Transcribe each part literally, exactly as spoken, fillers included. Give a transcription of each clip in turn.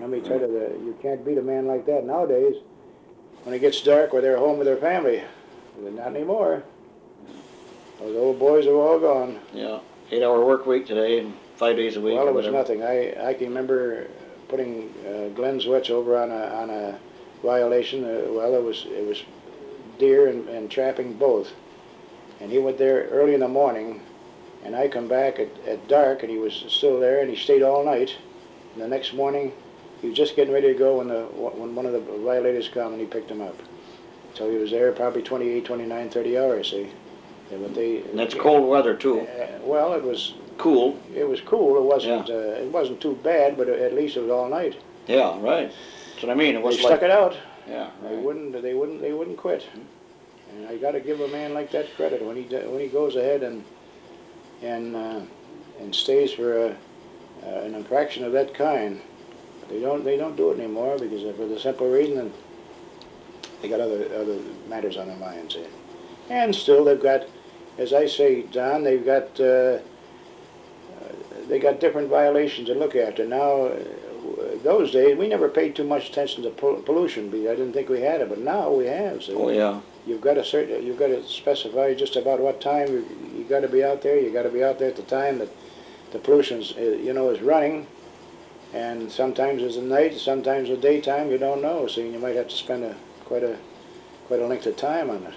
let me tell you, the, you can't beat a man like that nowadays. When it gets dark, or they're home with their family. Not anymore. Those old boys are all gone. Yeah, eight-hour work week today and five days a week. Well, or it was whatever. nothing. I I can remember putting uh, Glenn Zwitz over on a on a violation. Uh, well, it was it was deer and, and trapping both, and he went there early in the morning, and I come back at, at dark, and he was still there, and he stayed all night. And the next morning, he was just getting ready to go when the when one of the violators come and he picked him up. So he was there probably twenty-eight, twenty-nine, thirty hours. See, yeah, but they. And that's cold weather too. Uh, well, it was cool. It was cool. It wasn't. Yeah. Uh, it wasn't too bad, but at least it was all night. Yeah, right. That's what I mean. It was they like, stuck it out. Yeah. Right. They wouldn't. They wouldn't. They wouldn't quit. And I got to give a man like that credit when he when he goes ahead and and uh, and stays for a, uh, an infraction of that kind. They don't. They don't do it anymore because for the simple reason that they got other other matters on their minds. Eh? And still, they've got, as I say, Don, they've got. Uh, They got different violations to look after. Now, uh, those days, we never paid too much attention to pol pollution because I didn't think we had it, but now we have. So oh, yeah. You've got to certain, you've got to specify just about what time you, you got to be out there. You got to be out there at the time that the pollution, uh, you know, is running. And sometimes it's at night, sometimes it's daytime. You don't know, so you might have to spend a quite a quite a length of time on it.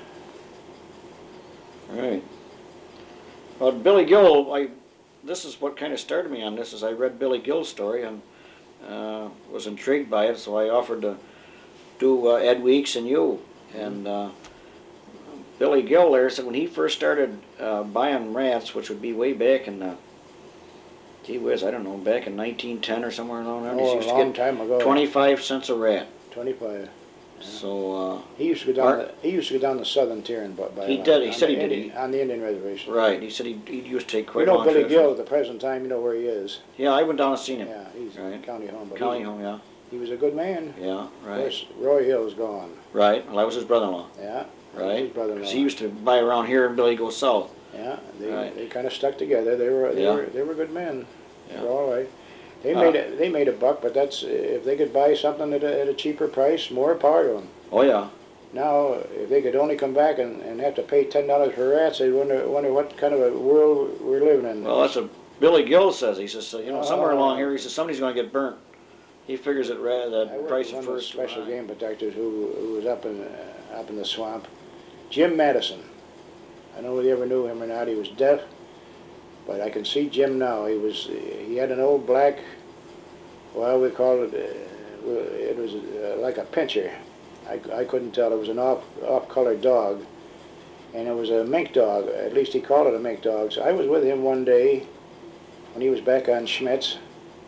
Right. Well, Billy Gill, I. This is what kind of started me on this. Is I read Billy Gill's story and uh, was intrigued by it, so I offered to do uh, Ed Weeks and you. And uh, Billy Gill there said when he first started uh, buying rats, which would be way back in the, gee whiz, I don't know, back in nineteen ten or somewhere along there. Oh, he a used long to get time ago. twenty-five cents a rat. Twenty-five. So uh, he used to go down. The, he used to go down the southern tier and buy. He did. He said he Indian, did. He, on the Indian reservation. Right. He said he he used to take quite. You know long Billy trips. Gill at the present time. You know where he is. Yeah, I went down and seen him. Yeah, he's right. county home. But county he, home, yeah. He was a good man. Yeah, right. Of course, Roy Hill's gone. Right. Well, I was his brother-in-law. Yeah. Right. His brother-in-law. Because he used to buy around here, and Billy goes south. Yeah. They right. they kind of stuck together. They were they yeah. were they were good men. Yeah. They were all right. They uh, made a, they made a buck, but that's if they could buy something at a, at a cheaper price, more power to them. Oh yeah. Now, if they could only come back and, and have to pay ten dollars for rats, they'd wonder wonder what kind of a world we're living in. Well, that's what Billy Gill says. He says, you know, uh, somewhere along here, he says somebody's going to get burnt. He figures that the price of first. Special game protectors who who was up in uh, up in the swamp, Jim Madison. I don't know if you ever knew him or not. He was deaf, but I can see Jim now. He was he had an old black. Well, we called it. Uh, it was uh, like a pincher. I, I couldn't tell. It was an off off colored dog, and it was a mink dog. At least he called it a mink dog. So I was with him one day when he was back on Schmitz,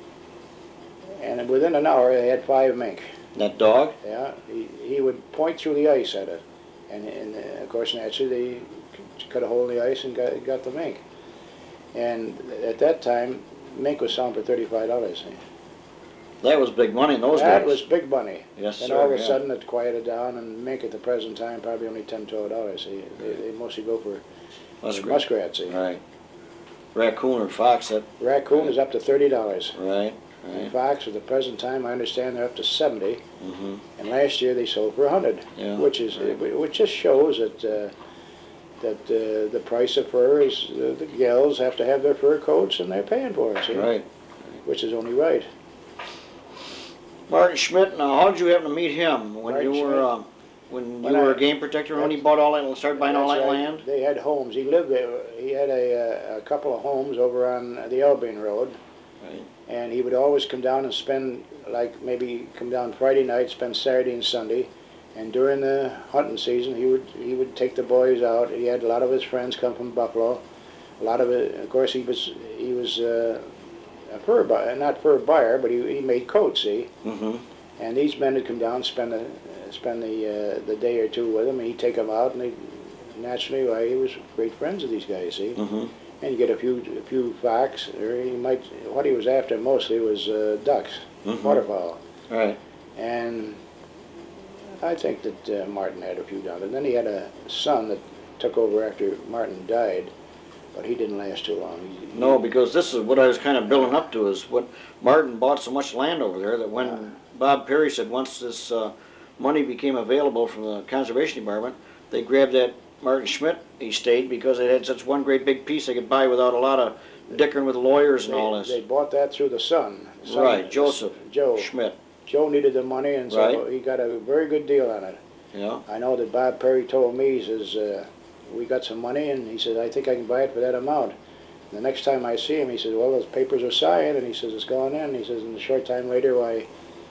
and within an hour they had five mink. That dog? Yeah. He he would point through the ice at it, and and uh, of course naturally they cut a hole in the ice and got got the mink. And at that time, mink was selling for thirty-five dollars. That was big money in those that days. That was big money. Yes, and sir. And all of a yeah. sudden it quieted down, and mink at the present time probably only ten, twelve dollars. They, they, they mostly go for Muskrat. muskrats. See. Right. Raccoon or fox. That. Raccoon right. is up to thirty dollars. Right. Right. And fox at the present time, I understand they're up to seventy. Mm-hmm. And last year they sold for a hundred. Yeah. Which is right. which just shows that. Uh, that uh, the price of fur is, uh, the gills have to have their fur coats and they're paying for it, see? Right. Which is only right. Martin Schmidt, now how did you happen to meet him? When Martin you were Schmidt? uh, when When you were I- a game protector, when he bought all that, started buying all That's that right. land? They had homes. He lived there. He had a, a couple of homes over on the Albion Road. Right. And he would always come down and spend, like maybe come down Friday night, spend Saturday and Sunday. And during the hunting season, he would he would take the boys out. He had a lot of his friends come from Buffalo. A lot of it, of course, he was he was uh, a fur buyer, not fur buyer, but he, he made coats. See, Mm-hmm. and these men would come down, spend the spend the uh, the day or two with him, and he'd take them out, and they naturally, why, he was great friends with these guys. See, Mm-hmm. and you get a few a few fox, or he might what he was after mostly was uh, ducks, Mm-hmm. waterfowl, Right. and I think that uh, Martin had a few down there. And then he had a son that took over after Martin died, but he didn't last too long. He, No, he, because this is what I was kind of building up to, is what Martin bought so much land over there that when Yeah. Bob Perry said once this uh, money became available from the Conservation Department, they grabbed that Martin Schmidt estate because it had such one great big piece they could buy without a lot of dickering with lawyers and they, all this. they bought that through the son. The son Right, Joseph Joe. Schmidt. Joe needed the money, and so Right. he got a very good deal on it. Yeah. I know that Bob Perry told me, he says, uh, we got some money, and he said, I think I can buy it for that amount. The next time I see him, he says, well, those papers are signed, and he says, it's going in. He says, and a short time later, why,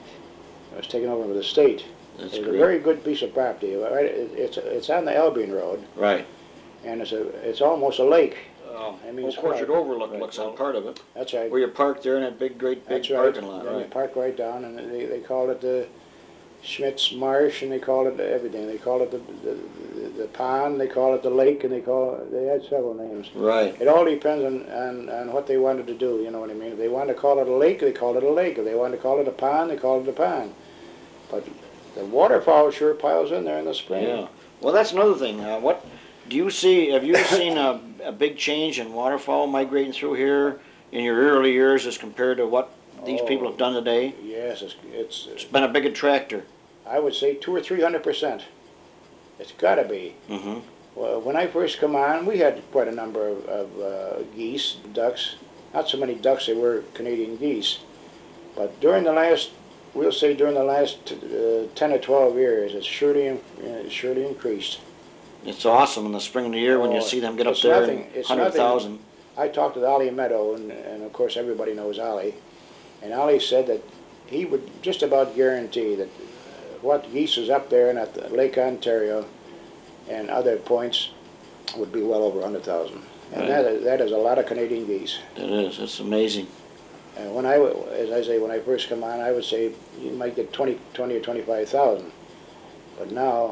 I was taken over with the state. That's It's great. a very good piece of property. Right? It- It's, it's on the Albion Road, Right. and it's a it's almost a lake. Um, I mean, Old it's hard. Orchard Overlook Right, looks on well, part of it, That's right. where you park there in that big, great, big That's right. parking lot. Then you Right. park right down, and they, they call it the Schmidt's Marsh, and they call it everything. They call it the, the, the, the pond, they call it the lake, and they call it, they had several names. Right. It all depends on, on, on what they wanted to do, you know what I mean? If they wanted to call it a lake, they called it a lake. If they wanted to call it a pond, they called it a pond. But the waterfowl sure piles in there in the spring. Yeah. Well, that's another thing. Uh, what do you see? Have you seen a, a big change in waterfowl migrating through here in your early years as compared to what these Oh, people have done today? Yes, it's, it's It's been a big attractor. I would say two or three hundred percent. It's got to be. Mm-hmm. Well, when I first come on, we had quite a number of, of uh, geese, ducks. Not so many ducks, they were Canadian geese. But during the last, we'll say during the last uh, ten or twelve years, it's surely, uh, surely increased. It's awesome in the spring of the year when you Oh, see them get up it's there nothing- in it's hundred thousand. I talked with Ollie Meadow, and, and of course everybody knows Ollie. And Ollie said that he would just about guarantee that uh, what geese is up there and at the Lake Ontario and other points would be well over one hundred thousand. And Right. that, is, that is a lot of Canadian geese. It is. It's amazing. And when I, w- as I say, when I first come on, I would say you might get twenty, twenty or twenty-five thousand. But now,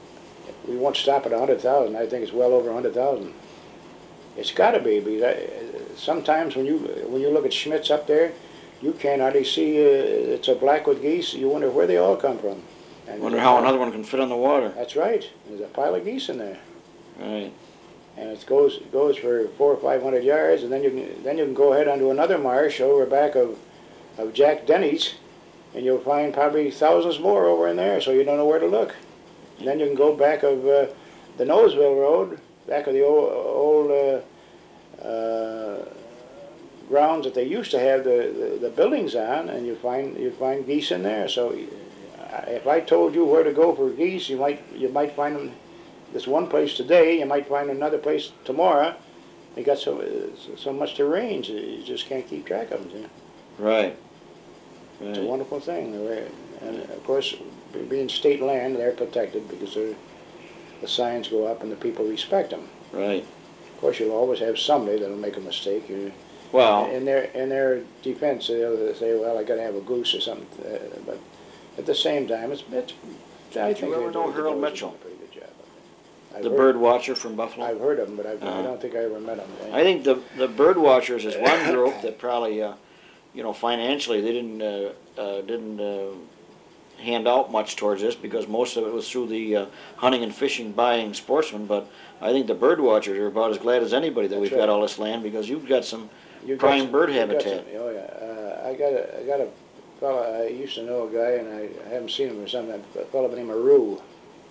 we won't stop at one hundred thousand. I think it's well over one hundred thousand. It's got to be, because I, sometimes when you when you look at Schmidt's up there, you can't hardly see uh, it's a Blackwood geese. You wonder where they all come from. And Wonder how another one can fit on the water. That's right. There's a pile of geese in there, Right. and it goes it goes for four or five hundred yards, and then you can then you can go ahead onto another marsh over back of of Jack Denny's, and you'll find probably thousands more over in there. So you don't know where to look. And then you can go back of uh, the Noseville Road, back of the old, old uh, uh, grounds that they used to have the, the, the buildings on, and you find you find geese in there. So uh, if I told you where to go for geese, you might you might find them this one place today. You might find another place tomorrow. They got so so much to range, you just can't keep track of them. See? Right. It's a Right. wonderful thing. And of course, being state land, they're protected because they're, the signs go up and the people respect them. Right. Of course, you'll always have somebody that'll make a mistake. You, Well, in their in their defense, they'll say, "Well, I got to have a goose or something." Uh, but at the same time, it's it's. I think you ever they're know doing- Harold they're doing Mitchell? a pretty good job. I've the heard- bird watcher from Buffalo. I've heard of them, but I've, I Uh-huh. don't think I ever met them. I think the the bird watchers is one group that probably, uh, you know, financially they didn't uh, uh, didn't uh, hand out much towards this because most of it was through the uh, hunting and fishing, buying sportsmen. But I think the bird watchers are about as glad as anybody that That's we've right. got all this land because you've got some You got prime some- bird you got habitat. some- Oh yeah, uh, I got a I got a fella. I used to know a guy, and I, I haven't seen him or something. A fella by the name of Rue.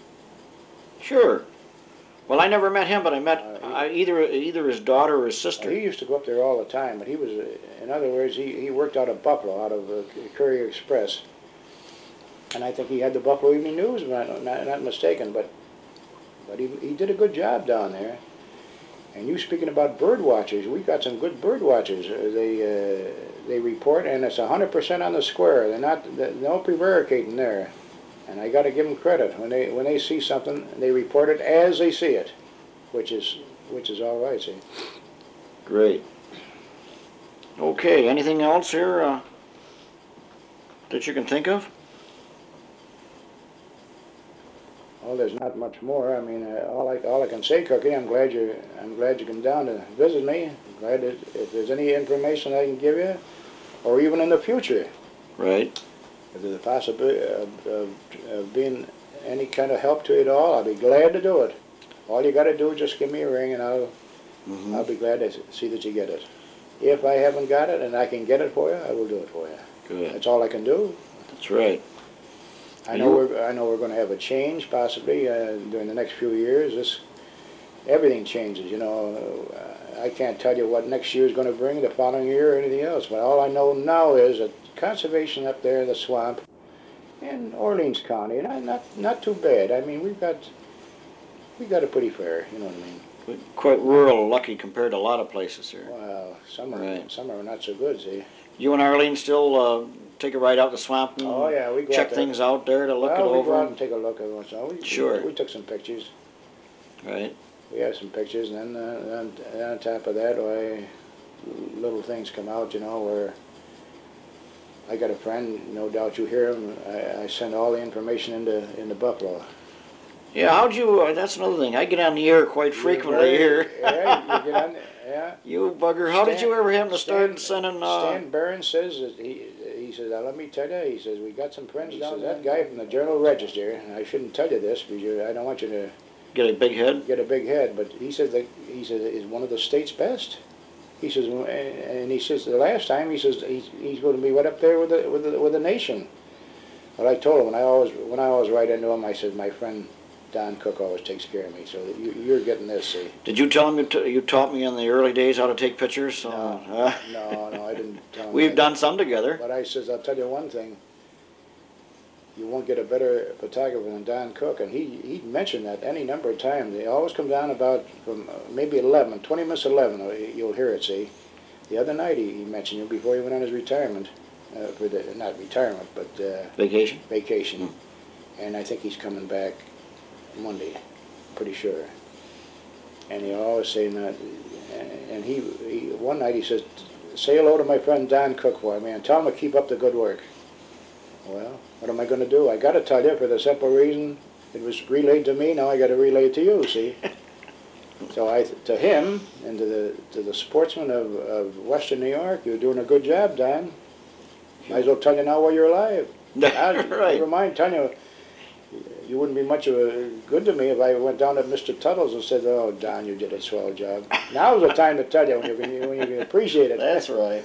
Sure. Well, I never met him, but I met Uh, he- I, either either his daughter or his He sister. used to go up there all the time, but he was, uh, in other words, he, he worked out of Buffalo, out of uh, Courier Express. And I think he had the Buffalo Evening News, if I'm not, not, not mistaken, but but he, he did a good job down there. And you speaking about bird watchers, we got some good bird watchers. Uh, They uh, they report, and it's one hundred percent on the square. They're not, they're no prevaricating there. And I got to give them credit. When they when they see something, they report it as they see it, which is which is all right, see. Great. Okay, anything else here uh, that you can think of? Well, there's not much more. I mean, uh, all I all I can say, Cookie, I'm glad you I'm glad you come down to visit me. I'm glad that if there's any information I can give you, or even in the future, Right. if there's a possibility of, of, of being any kind of help to you at all, I'll be glad to do it. All you got to do is just give me a ring, and I'll Mhm. I'll be glad to see that you get it. If I haven't got it and I can get it for you, I will do it for you. Good. That's all I can do. That's right. I Are know you- we're I know we're going to have a change possibly uh, during the next few years. This everything changes, you know. Uh, I can't tell you what next year is going to bring, the following year, or anything else. But all I know now is that conservation up there in the swamp in Orleans County, not not not too bad. I mean, we've got we got it pretty fair. You know what I mean? We're quite rural, lucky compared to a lot of places here. Well, some are Right. some are not so good. See. You and Arlene still uh, take a ride out the swamp and Oh yeah, we go check out there. things out there to look well, it we over? go out and take a look at once in a while. We, Sure. We, we took some pictures. Right. We have some pictures, and then uh, on, and on top of that, why, little things come out, you know, where I got a friend, no doubt you hear him, I, I send all the information into, into Buffalo. Yeah, how'd you, uh, that's another thing, I get on the air quite frequently You're very- here. Yeah, you get on, yeah. You bugger, how did Stan- you ever happen to start Stan- sending, uh, Stan Burns says, that he, he says, now, let me tell you, he says, we got some friends down there. That guy from the Journal Register, and I shouldn't tell you this, because you, I don't want you to get a big head? get a big head, but he said that he said is one of the state's best. He says, and and he says the last time he says he's, he's going to be right up there with the with the with the nation. Well, I told him when I always when I always write into him, I said my friend Don Cook always takes care of me, so that you, you're getting this. See? Did you tell him you, t- you taught me in the early days how to take pictures? So, No, uh, no, no, I didn't tell him. We've that. done some together. But I says I'll tell you one thing. You won't get a better photographer than Don Cook, and he he mentioned that any number of times. They always come down about from uh, maybe eleven, twenty minutes eleven. uh, You'll hear it. See, the other night he, he mentioned you before he went on his retirement, uh, for the not retirement but uh, Vacation? vacation, Hmm. and I think he's coming back Monday, pretty sure. And he always saying that, and he, he one night he says, "Say hello to my friend Don Cook for me, and tell him to keep up the good work." Well, what am I going to do? I got to tell you for the simple reason it was relayed to me. Now I got to relay it to you. See, so I to him and to the to the sportsmen of, of Western New York, you're doing a good job, Don. Might as well tell you now while you're alive. I, Right. Never mind telling you. You wouldn't be much of a good to me if I went down to Mister Tuttle's and said, "Oh, Don, you did a swell job." Now's the time to tell you when you can when you can appreciate it. That's right.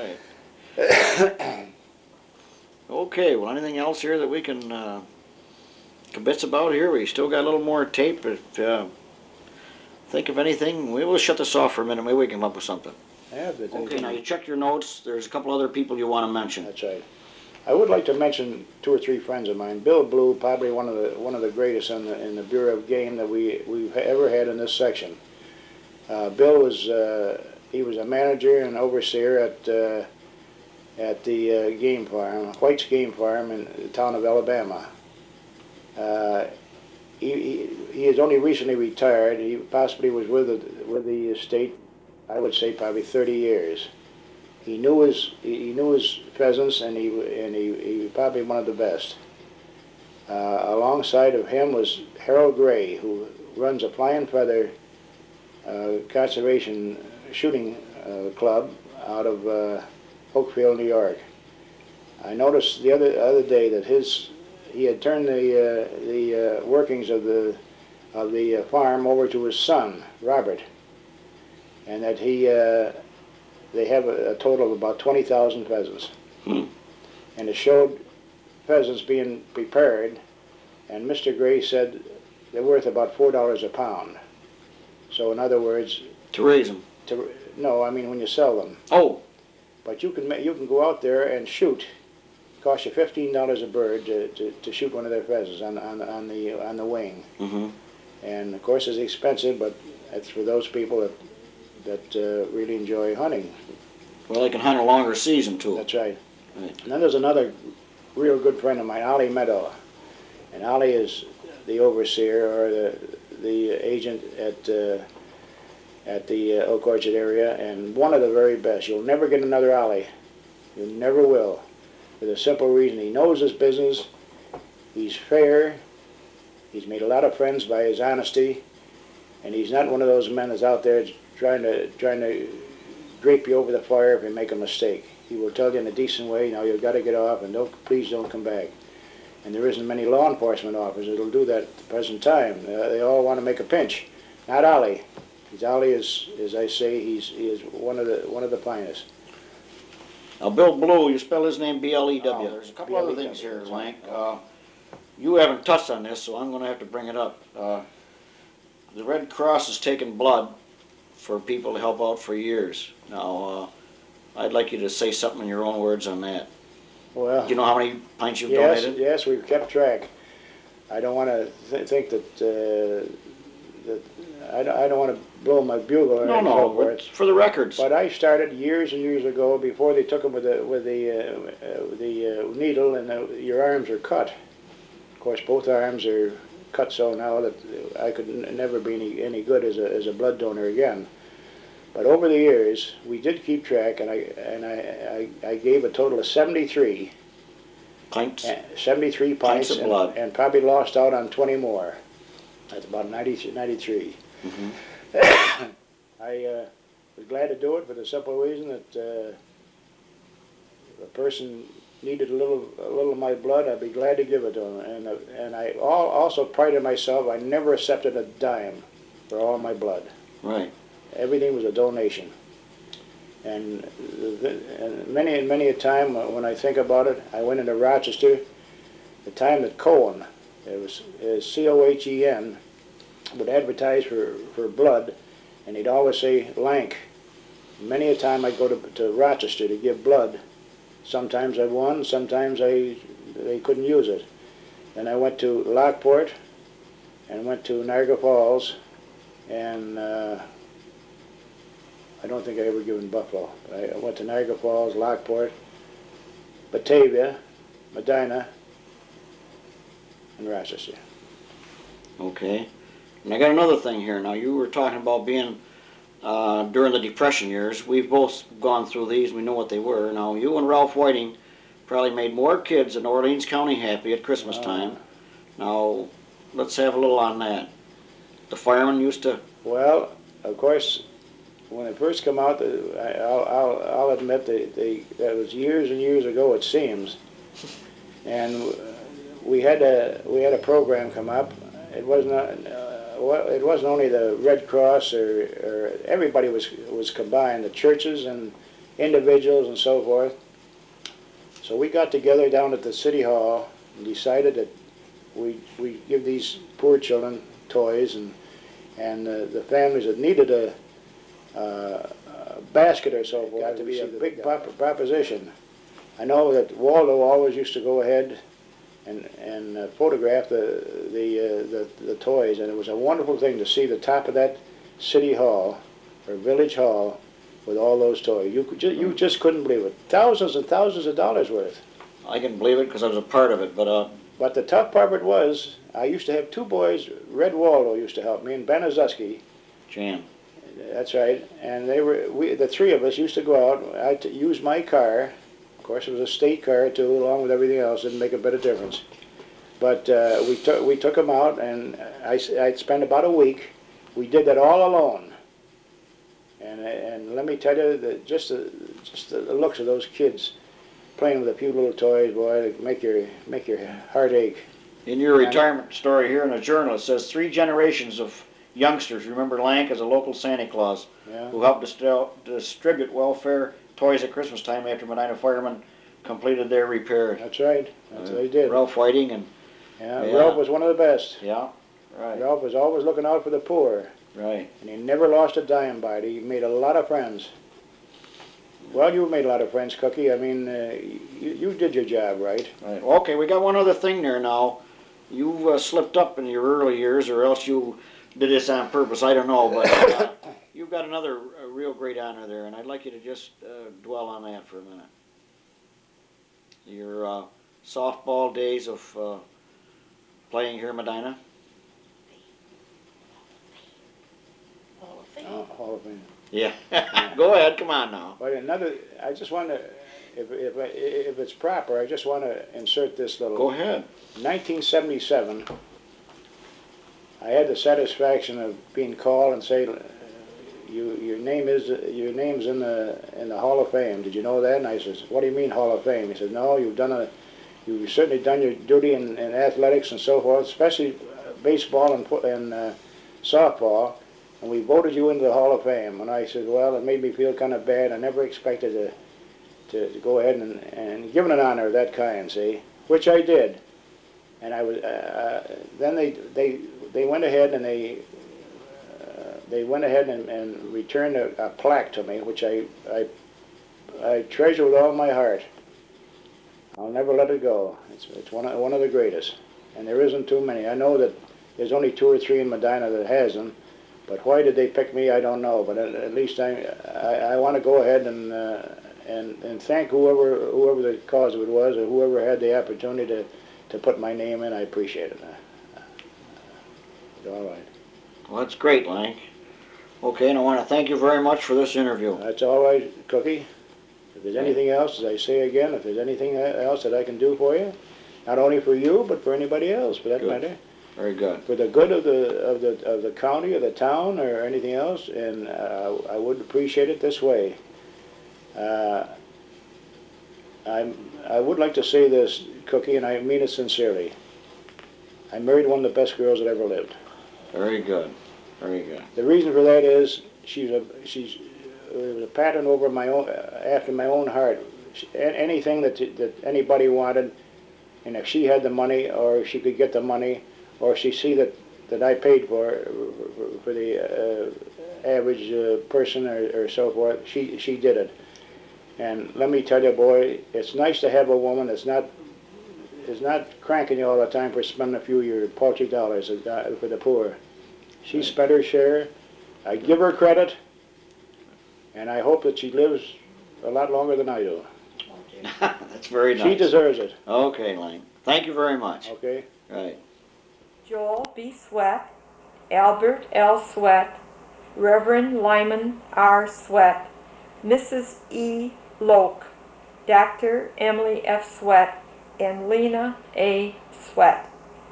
Right. Okay, well, anything else here that we can uh, bits about here? We still got a little more tape. If uh, think of anything, we will shut this off for a minute. Maybe we can come up with something. Yeah, but Okay, now you checked your notes. There's a couple other people you want to mention. That's right. I would like to mention two or three friends of mine. Bill Blue, probably one of the one of the greatest in the in the Bureau of Game that we we've ever had in this section. Uh, Bill was uh, he was a manager and overseer at uh, at the uh, game farm, White's Game Farm in the town of Alabama. Uh, he, he he is only recently retired. He possibly was with the, with the state, I would say probably thirty years. He knew his he knew his pheasants, and he and he, he was probably one of the best. Uh, alongside of him was Harold Gray, who runs a Flying Feather uh, conservation shooting uh, club out of uh, Oakfield, New York. I noticed the other other day that his he had turned the uh, the uh, workings of the of the uh, farm over to his son Robert, and that he uh, they have a, a total of about twenty thousand pheasants, Hmm. and it showed pheasants being prepared, and Mister Gray said they're worth about four dollars a pound. So in other words, To raise them. to no, I mean when you sell them. Oh, But you can ma- you can go out there and shoot. It costs you fifteen dollars a bird to, to, to shoot one of their pheasants on on on the on the wing. mm-hmm. And of course it's expensive, but it's for those people that that uh, really enjoy hunting. Well, they can hunt a longer season too. That's right. Right. And then there's another real good friend of mine, Ollie Meadow, and Ollie is the overseer or the the agent at uh, at the uh, Oak Orchard area, and one of the very best. You'll never get another Ollie. You never will. For the simple reason he knows his business, he's fair, he's made a lot of friends by his honesty, and he's not one of those men that's out there trying to trying to drape you over the fire if you make a mistake. He will tell you in a decent way, now you've got to get off and don't, please don't come back. And there isn't many law enforcement officers that'll do that at the present time. Uh, they all want to make a pinch. Not Ollie. Dolly is, as I say, he's he is one of the one of the finest. Now, Bill Blue, you spell his name B L E W. Oh, There's a couple B L E other W, things here, that's Lank. right. Uh, you haven't touched on this, so I'm going to have to bring it up. Uh, the Red Cross has taken blood for people to help out for years. Now, uh, I'd like you to say something in your own words on that. Well, Do you know how many pints you've yes, donated? yes, we've kept track. I don't want to th think that uh, that I don't, I don't want to blow my bugle or No, so no, forth. it's for the records. But I started years and years ago before they took them with the with the uh, uh, the uh, needle and the, your arms are cut. Of course, both arms are cut so now that I could n never be any any good as a as a blood donor again. But over the years, we did keep track, and I and I I, I gave a total of seventy-three. Pints? Uh, seventy-three pints, Pints of and, blood. and probably lost out on twenty more. That's about ninety, ninety-three. Mm-hmm. I uh, was glad to do it for the simple reason that uh, if a person needed a little a little of my blood, I'd be glad to give it to them. And uh, and I all, also prided myself, I never accepted a dime for all my blood. Right. Everything was a donation. And, the, and many and many a time when I think about it, I went into Rochester, the time that Cohen, it was C O H E N, would advertise for, for blood, and he'd always say, Lank. Many a time I'd go to, to Rochester to give blood. Sometimes I won, sometimes I they couldn't use it. Then I went to Lockport and went to Niagara Falls, and uh, I don't think I ever given Buffalo. But I went to Niagara Falls, Lockport, Batavia, Medina, and Rochester. Okay. And I got another thing here. Now, you were talking about being uh, during the Depression years. We've both gone through these. We know what they were. Now, you and Ralph Whiting probably made more kids in Orleans County happy at Christmas Uh, time. Now, let's have a little on that. The firemen used to... Well, of course, when it first come out, the- I- I'll, I'll, I'll admit that they, that was years and years ago, it seems. And uh, we had a we had a program come up. It wasn't uh, well, it wasn't only the Red Cross or, or everybody was was combined, the churches and individuals and so forth. So we got together down at the city hall and decided that we we give these poor children toys, and and uh, the families that needed a, uh, a basket or so forth. Got to be a big prop proposition. I know that Waldo always used to go ahead and and uh, photograph the the, uh, the the toys, and it was a wonderful thing to see the top of that city hall or village hall with all those toys. You could ju you just couldn't believe it. Thousands and thousands of dollars worth. I can believe it because I was a part of it, but... Uh, But the tough part of it was, I used to have two boys. Red Waldo used to help me, and Ben Azuski. Jan. That's right. And they were we the three of us used to go out. I t use my car. Of course, it was a state car too, along with everything else. Didn't make a bit of difference. But uh, we took we took them out, and I I'd spend about a week. We did that all alone. And and let me tell you that just the just the looks of those kids playing with a few little toys, boy, make your make your heart ache. In your retirement story here in the Journal, it says three generations of youngsters remember Lank as a local Santa Claus Yeah. who helped distri distribute welfare toys at Christmas time after Medina firemen completed their repair. That's right. That's Uh, what they did. Ralph Whiting and Yeah, yeah. Ralph was one of the best. yeah, right, Ralph was always looking out for the poor, right. and he never lost a dime by it. He made a lot of friends. Well, you made a lot of friends, Cookie. I mean, uh, you, you did your job right. Right. Okay, we got one other thing there now. You uh, slipped up in your early years, or else you did this on purpose. I don't know, but uh, you've got another uh, real great honor there, and I'd like you to just uh, dwell on that for a minute. Your uh, softball days of uh, playing here in Medina. Hall of Fame. Oh, Hall of Fame. Yeah. Go ahead. Come on now. But another, I just want to, if, if, if it's proper, I just want to insert this little. Go ahead. nineteen seventy-seven, I had the satisfaction of being called and say, uh, you, your name is your name's in the in the Hall of Fame. Did you know that? And I says, what do you mean Hall of Fame? He said, no, you've done a, you've certainly done your duty in, in athletics and so forth, especially baseball and and uh, softball. and we voted you into the Hall of Fame. And I said, well, it made me feel kind of bad. I never expected to, to, to go ahead and, and give an honor of that kind, see, which I did. And I was, uh, then they, they, they went ahead and they, uh, they went ahead and, and returned a, a plaque to me, which I, I, I treasure with all my heart. I'll never let it go. It's, it's one of, one of the greatest. And there isn't too many. I know that there's only two or three in Medina that has them, but why did they pick me, I don't know. But at, at least I, I, I want to go ahead and, uh, and, and thank whoever, whoever the cause of it was, or whoever had the opportunity to, to put my name in. I appreciate it. Uh, uh, all right. Well, that's great, Lank. Okay, and I want to thank you very much for this interview. That's all right, Cookie. If there's anything else, as I say again, if there's anything else that I can do for you, not only for you, but for anybody else, for that Good. matter, Very good. for the good of the of the of the county or the town or anything else, and uh, I would appreciate it this way. Uh, I'm I would like to say this, Cookie, and I mean it sincerely. I married one of the best girls that ever lived. Very good. Very good. The reason for that is she's a she's uh, a pattern over my own uh, after my own heart. She, a- anything that that anybody wanted, and if she had the money or she could get the money, or she see that that I paid for for, for the uh, average uh, person or, or so forth, she she did it. And let me tell you, boy, it's nice to have a woman that's not is not cranking you all the time for spending a few of your paltry dollars uh, for the poor. She spent her share. I give her credit, and I hope that she lives a lot longer than I do. That's very nice. She deserves it. Okay, Lank. Thank you very much. Okay. Right. Joel B. Sweat, Albert L. Sweat, Reverend Lyman R. Sweat, Missus E. Loke, Doctor Emily F. Sweat, and Lena A. Sweat.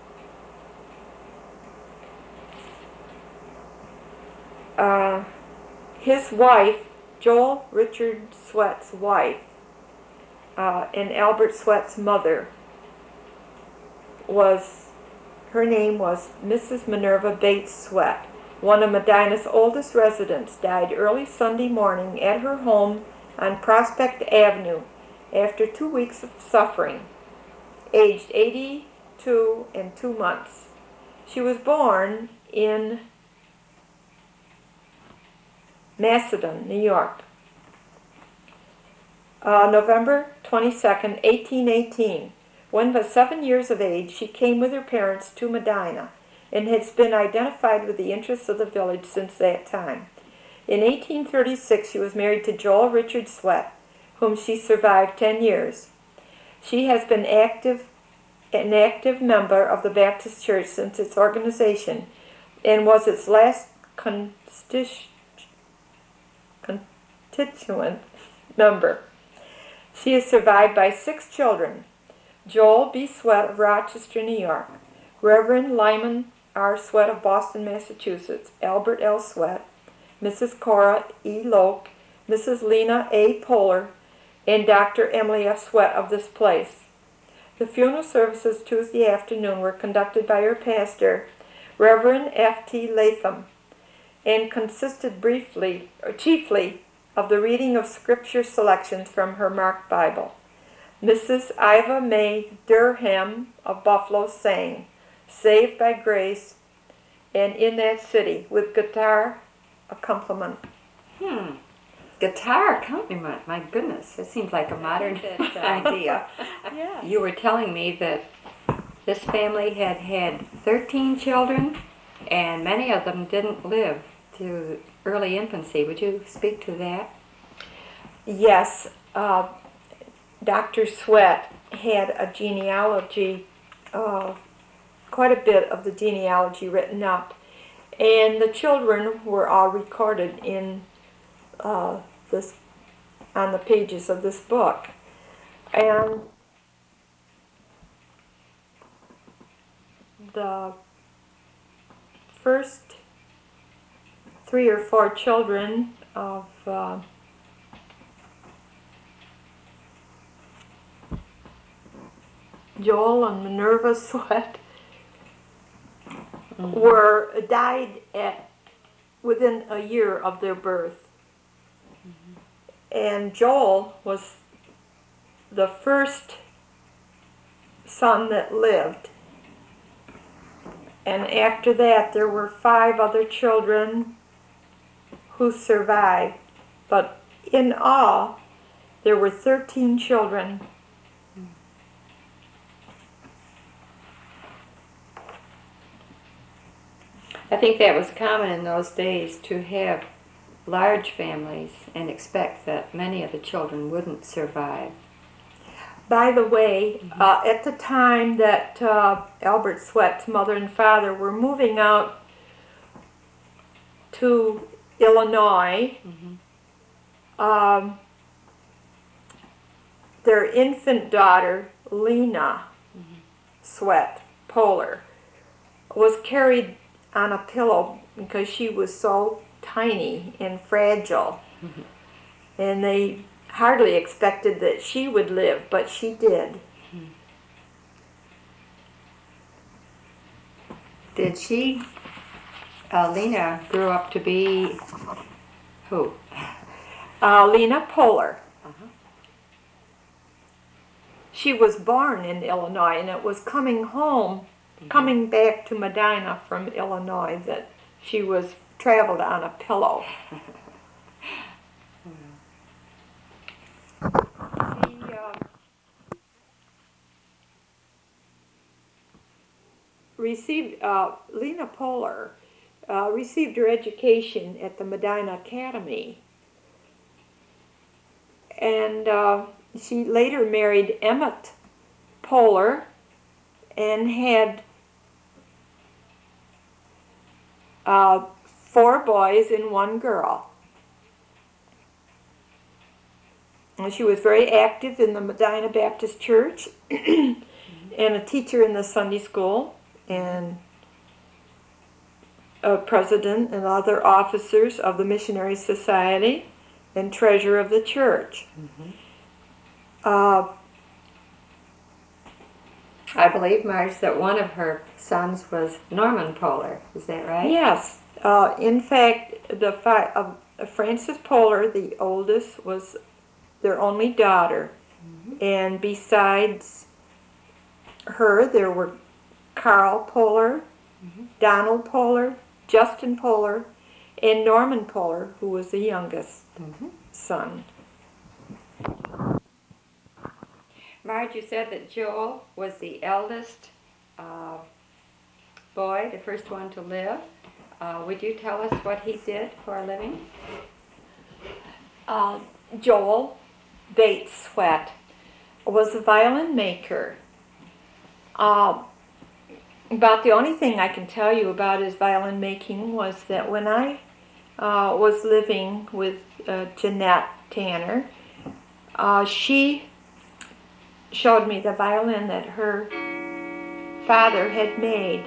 Uh, his wife, Joel Richard Sweat's wife, uh, and Albert Sweat's mother, was, her name was Missus Minerva Bates Sweat. One of Medina's oldest residents died early Sunday morning at her home on Prospect Avenue after two weeks of suffering, aged eighty-two and two months. She was born in Macedon, New York, uh, November twenty-second, eighteen eighteen. When but seven years of age, she came with her parents to Medina and has been identified with the interests of the village since that time. In eighteen thirty-six, she was married to Joel Richard Sweat, whom she survived ten years. She has been active, an active member of the Baptist Church since its organization and was its last constitu- constituent member. She is survived by six children: Joel B. Sweat of Rochester, New York, Reverend Lyman R. Sweat of Boston, Massachusetts, Albert L. Sweat, Missus Cora E. Loke, Missus Lena A. Poehler, and Doctor Emily F. Sweat of this place. The funeral services Tuesday afternoon were conducted by her pastor, Reverend F T Latham, and consisted briefly, or chiefly, of the reading of scripture selections from her marked Bible. Missus Iva Mae Durham of Buffalo sang "Saved by Grace" and "In That City" with guitar accompaniment. Hmm. Guitar accompaniment. My goodness, it seems like a modern idea. Yeah. You were telling me that this family had had thirteen children, and many of them didn't live to early infancy. Would you speak to that? Yes, uh, Doctor Sweat had a genealogy, uh, quite a bit of the genealogy written up, and the children were all recorded in uh, this on the pages of this book. And the first three or four children of uh, Joel and Minerva Sweat were died at within a year of their birth. And Joel was the first son that lived. And after that, there were five other children who survived. But in all, there were thirteen children. I think that was common in those days to have large families and expect that many of the children wouldn't survive. By the way, mm-hmm. uh, at the time that uh, Albert Sweat's mother and father were moving out to Illinois, mm-hmm. um, their infant daughter, Lena mm-hmm. Sweat Polar, was carried on a pillow because she was so tiny and fragile. Mm-hmm. And they hardly expected that she would live, but she did. Did she, uh, Lena, grew up to be who? Uh, Lena Polar. Uh-huh. She was born in Illinois, and it was coming home, mm-hmm. coming back to Medina from Illinois, that she was traveled on a pillow. She, uh, received, uh, Lena Polar uh, received her education at the Medina Academy. And uh, she later married Emmett Polar and had uh, four boys and one girl. And she was very active in the Medina Baptist Church and a teacher in the Sunday school and a president and other officers of the Missionary Society and treasurer of the church. Mm-hmm. Uh, I believe, Marge, that one of her sons was Norman Polar. Is that right? Yes. Uh, in fact, the fi- uh, Frances Polar, the oldest, was their only daughter. Mm-hmm. And besides her, there were Carl Polar, mm-hmm. Donald Polar, Justin Polar, and Norman Polar, who was the youngest mm-hmm. son. Marge, you said that Joel was the eldest uh, boy, the first one to live. Uh, would you tell us what he did for a living? Uh, Joel Bates Sweat was a violin maker. Uh, about the only thing I can tell you about his violin making was that when I uh, was living with uh, Jeanette Tanner, uh, she showed me the violin that her father had made.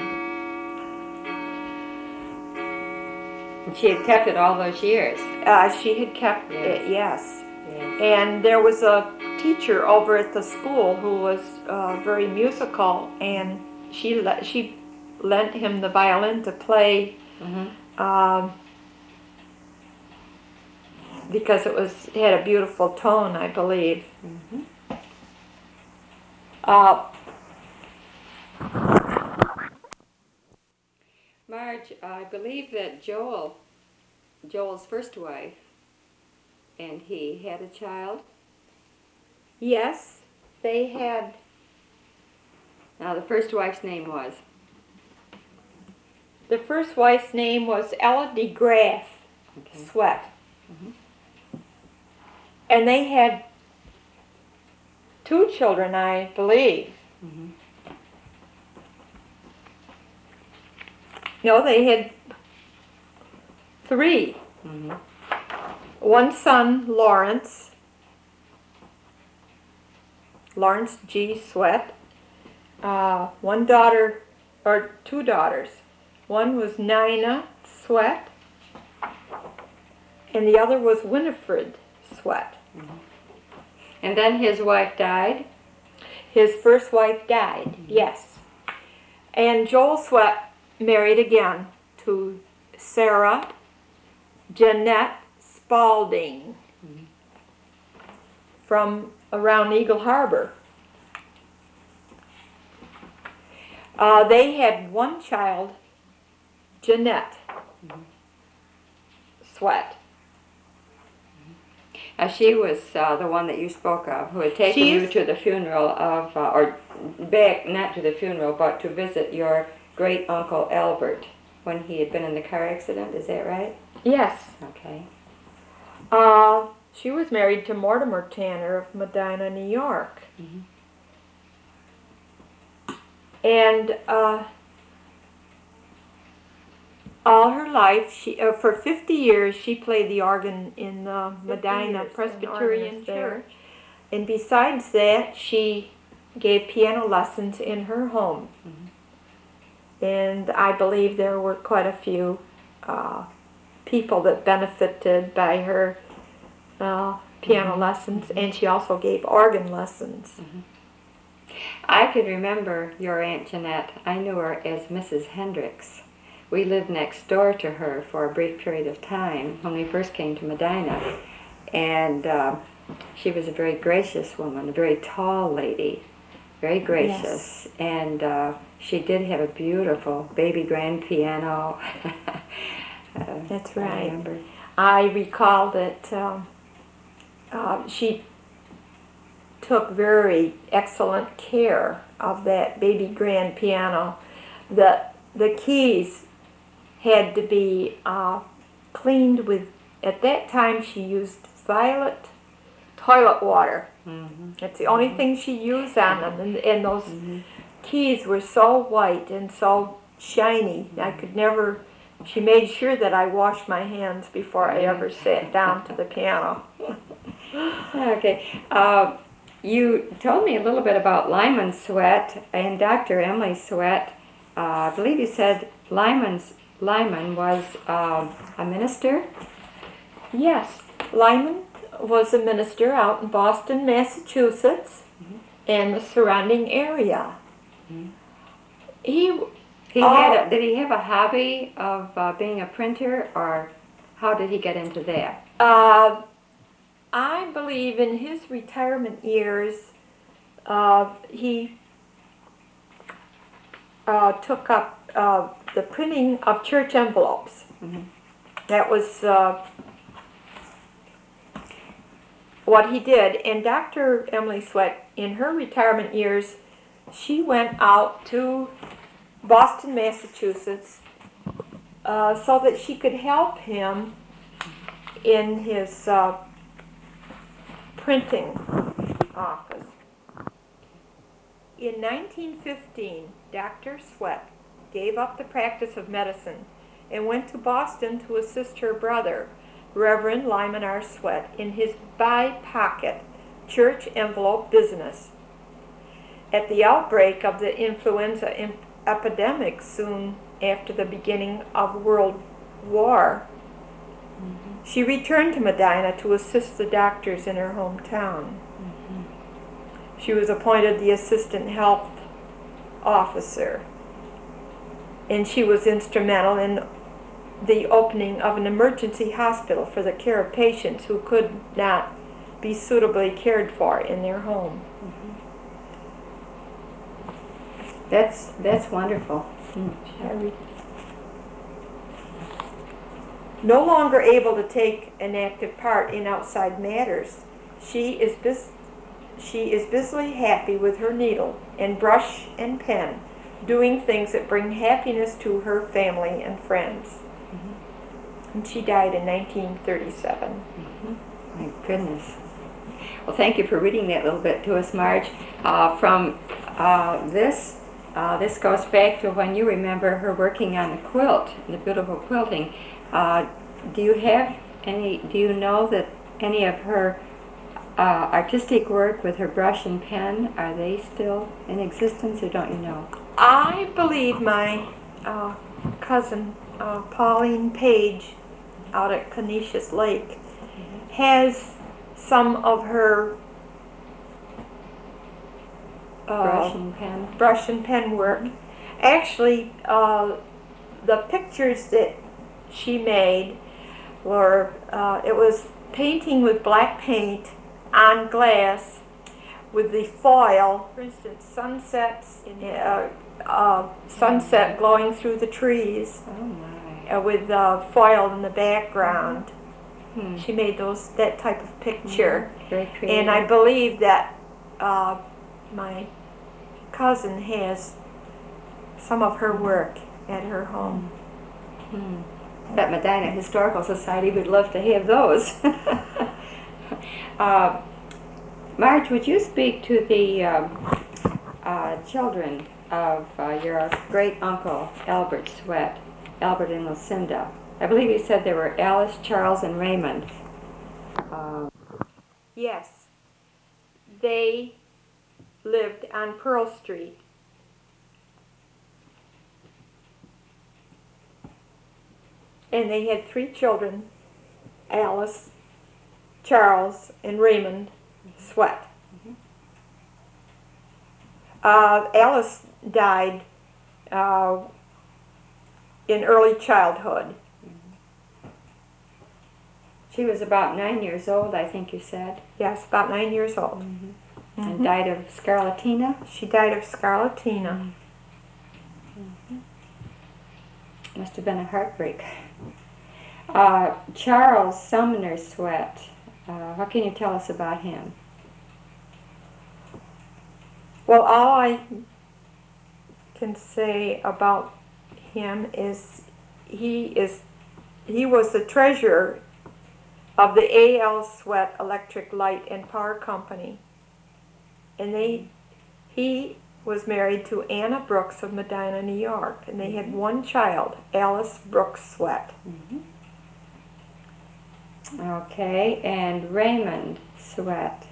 And she had kept it all those years. Uh, she had kept yes. it, yes. yes. And there was a teacher over at the school who was uh, very musical, and she le- she lent him the violin to play mm-hmm. um, because it was it had a beautiful tone, I believe. Mm-hmm. Uh, Marge, I believe that Joel, Joel's first wife, and he had a child. Yes, they had. Now, the first wife's name was? The first wife's name was Ella DeGraff okay. Sweat. Mm-hmm. And they had two children, I believe. Mm-hmm. No, they had three. Mm-hmm. One son, Lawrence, Lawrence G. Sweat. Uh, one daughter, or two daughters. One was Nina Sweat, and the other was Winifred Sweat. Mm-hmm. And then his wife died? His first wife died, mm-hmm. yes. And Joel Sweat married again to Sarah Jeanette Spalding from around Eagle Harbor. Uh, they had one child, Jeanette Sweat. Uh, she was uh, the one that you spoke of, who had taken She you is- to the funeral of, uh, or back, not to the funeral, but to visit your great uncle Albert when he had been in the car accident. Is that right? Yes. Okay. Uh, she was married to Mortimer Tanner of Medina, New York. Mhm. And uh, all her life, she uh, for fifty years, she played the organ in the Medina years, Presbyterian an organist there. Church. And besides that, she gave piano lessons in her home. And I believe there were quite a few uh, people that benefited by her uh, piano lessons, and she also gave organ lessons. I can remember your Aunt Jeanette. I knew her as Missus Hendricks. We lived next door to her for a brief period of time when we first came to Medina. And uh, she was a very gracious woman, a very tall lady, very gracious. And uh, she did have a beautiful baby grand piano. uh, That's I right. remember. I recall that um, uh, she took very excellent care of that baby grand piano. The, the keys had to be uh, cleaned with, at that time she used violet toilet water. Mm-hmm. That's the only thing she used on them, and, and those keys were so white and so shiny. I could never, she made sure that I washed my hands before I ever sat down to the piano. Okay. Uh, you told me a little bit about Lyman Sweat and Doctor Emily Sweat. Uh, I believe you said Lyman's, Lyman was uh, a minister. Yes, Lyman was a minister out in Boston, Massachusetts, and the surrounding area. He He Oh. had. A, did he have a hobby of uh, being a printer, or how did he get into that? Uh, I believe in his retirement years, uh, he uh, took up uh, the printing of church envelopes. Mhm. That was uh, what he did. And Doctor Emily Sweat, in her retirement years, she went out to Boston, Massachusetts, uh, so that she could help him in his uh, printing office. In nineteen fifteen, Doctor Sweat gave up the practice of medicine and went to Boston to assist her brother, Reverend Lyman R. Sweat, in his by-pocket church envelope business. At the outbreak of the influenza em- epidemic soon after the beginning of World War, she returned to Medina to assist the doctors in her hometown. She was appointed the assistant health officer, and she was instrumental in the opening of an emergency hospital for the care of patients who could not be suitably cared for in their home. That's that's wonderful. I re- No longer able to take an active part in outside matters, she is bus- she is busily happy with her needle and brush and pen, doing things that bring happiness to her family and friends. And she died in nineteen thirty-seven. My goodness. Well, thank you for reading that little bit to us, Marge. Uh, from uh, this, uh, this goes back to when you remember her working on the quilt, the beautiful quilting. Uh, do you have any? Do you know that any of her uh, artistic work with her brush and pen, are they still in existence, or don't you know? I believe my uh, cousin uh, Pauline Page out at Canisius Lake has some of her uh, Brush and pen. brush and pen work. Actually, uh, the pictures that she made were, uh, it was painting with black paint on glass with the foil, for instance, sunsets, uh, uh, sunset glowing through the trees Oh my. uh, with uh, foil in the background. Hmm. She made those that type of picture. Very creative. And I believe that uh, my cousin has some of her work at her home. Hmm. Bet Medina Historical Society would love to have those. uh, Marge, would you speak to the um, uh, children of uh, your great uncle Albert Sweat, Albert and Lucinda? I believe you said they were Alice, Charles, and Raymond. Uh, Yes, they lived on Pearl Street. And they had three children, Alice, Charles, and Raymond Sweat. Uh, Alice died uh, in early childhood. she was about nine years old, I think you said, Yes, about nine years old. and died of scarlatina. She died of scarlatina. Must have been a heartbreak. Uh, Charles Sumner Sweat, uh, what can you tell us about him? Well, all I can say about him is he is he was the treasurer of the A L Sweat Electric Light and Power Company, and they he was married to Anna Brooks of Medina, New York, and they had one child, Alice Brooks Sweat. Okay, and Raymond Sweat.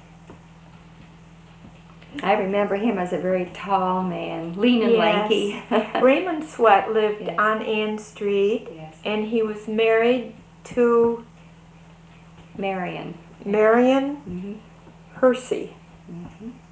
I remember him as a very tall man, lean and Yes. lanky. Raymond Sweat lived Yes. on Ann Street, Yes. and he was married to Marion. Marion Mhm. Hersey. Mhm.